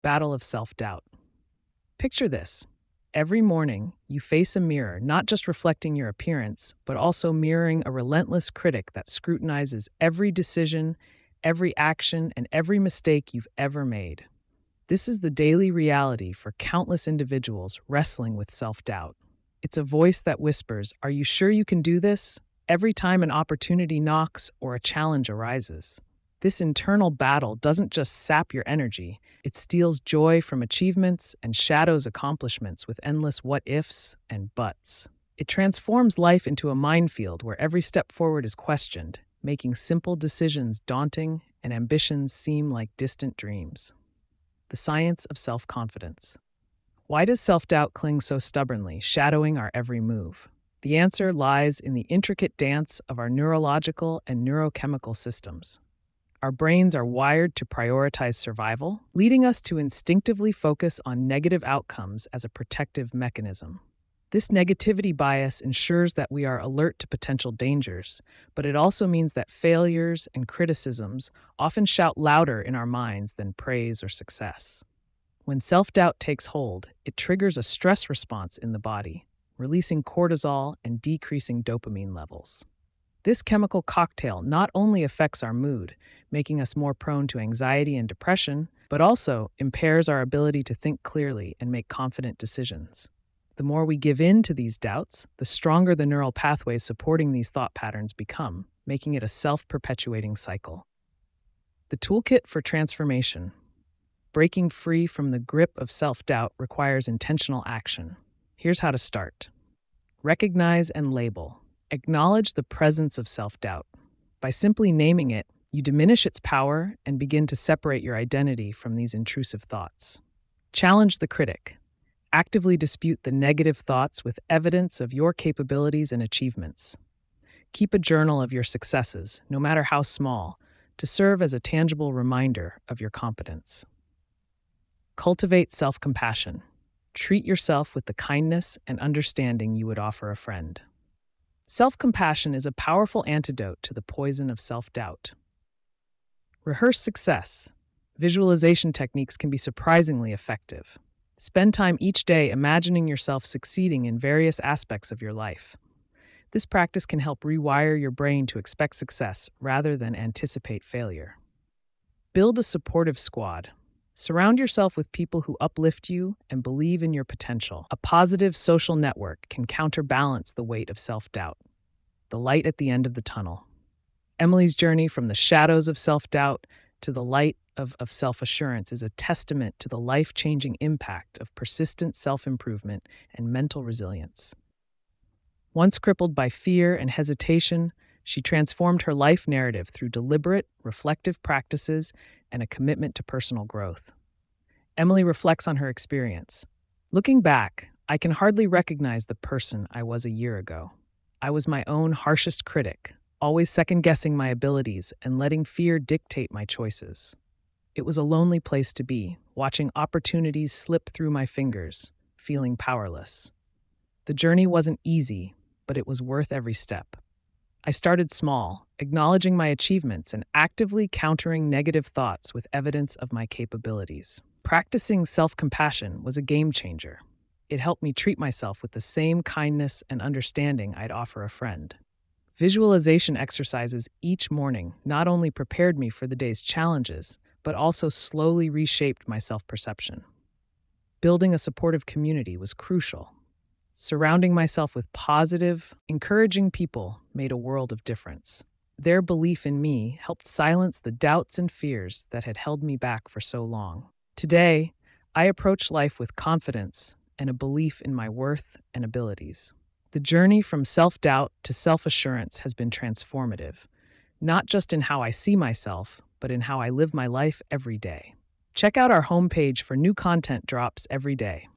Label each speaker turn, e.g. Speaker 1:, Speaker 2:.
Speaker 1: Battle of self-doubt. Picture this. Every morning, you face a mirror, not just reflecting your appearance, but also mirroring a relentless critic that scrutinizes every decision, every action, and every mistake you've ever made. This is the daily reality for countless individuals wrestling with self-doubt. It's a voice that whispers, "Are you sure you can do this?" every time an opportunity knocks or a challenge arises. This internal battle doesn't just sap your energy, it steals joy from achievements and shadows accomplishments with endless what ifs and buts. It transforms life into a minefield where every step forward is questioned, making simple decisions daunting and ambitions seem like distant dreams. The science of self confidence. Why does self doubt cling so stubbornly, shadowing our every move? The answer lies in the intricate dance of our neurological and neurochemical systems. Our brains are wired to prioritize survival, leading us to instinctively focus on negative outcomes as a protective mechanism. This negativity bias ensures that we are alert to potential dangers, but it also means that failures and criticisms often shout louder in our minds than praise or success. When self doubt takes hold, it triggers a stress response in the body, releasing cortisol and decreasing dopamine levels. This chemical cocktail not only affects our mood, making us more prone to anxiety and depression, but also impairs our ability to think clearly and make confident decisions. The more we give in to these doubts, the stronger the neural pathways supporting these thought patterns become, making it a self-perpetuating cycle. The toolkit for transformation. Breaking free from the grip of self-doubt requires intentional action. Here's how to start. Recognize and label. Acknowledge the presence of self-doubt. By simply naming it, you diminish its power and begin to separate your identity from these intrusive thoughts. Challenge the critic. Actively dispute the negative thoughts with evidence of your capabilities and achievements. Keep a journal of your successes, no matter how small, to serve as a tangible reminder of your competence. Cultivate self-compassion. Treat yourself with the kindness and understanding you would offer a friend. Self-compassion is a powerful antidote to the poison of self-doubt. Rehearse success. Visualization techniques can be surprisingly effective. Spend time each day imagining yourself succeeding in various aspects of your life. This practice can help rewire your brain to expect success rather than anticipate failure. Build a supportive squad. Surround yourself with people who uplift you and believe in your potential. A positive social network can counterbalance the weight of self-doubt. The light at the end of the tunnel. Emily's journey from the shadows of self-doubt to the light of self-assurance is a testament to the life-changing impact of persistent self-improvement and mental resilience. Once crippled by fear and hesitation, she transformed her life narrative through deliberate, reflective practices and a commitment to personal growth. Emily reflects on her experience. Looking back, I can hardly recognize the person I was a year ago. I was my own harshest critic, always second-guessing my abilities and letting fear dictate my choices. It was a lonely place to be, watching opportunities slip through my fingers, feeling powerless. The journey wasn't easy, but it was worth every step. I started small, acknowledging my achievements and actively countering negative thoughts with evidence of my capabilities. Practicing self-compassion was a game changer. It helped me treat myself with the same kindness and understanding I'd offer a friend. Visualization exercises each morning not only prepared me for the day's challenges, but also slowly reshaped my self-perception. Building a supportive community was crucial. Surrounding myself with positive, encouraging people made a world of difference. Their belief in me helped silence the doubts and fears that had held me back for so long. Today, I approach life with confidence and a belief in my worth and abilities. The journey from self-doubt to self-assurance has been transformative, not just in how I see myself, but in how I live my life every day. Check out our homepage for new content drops every day.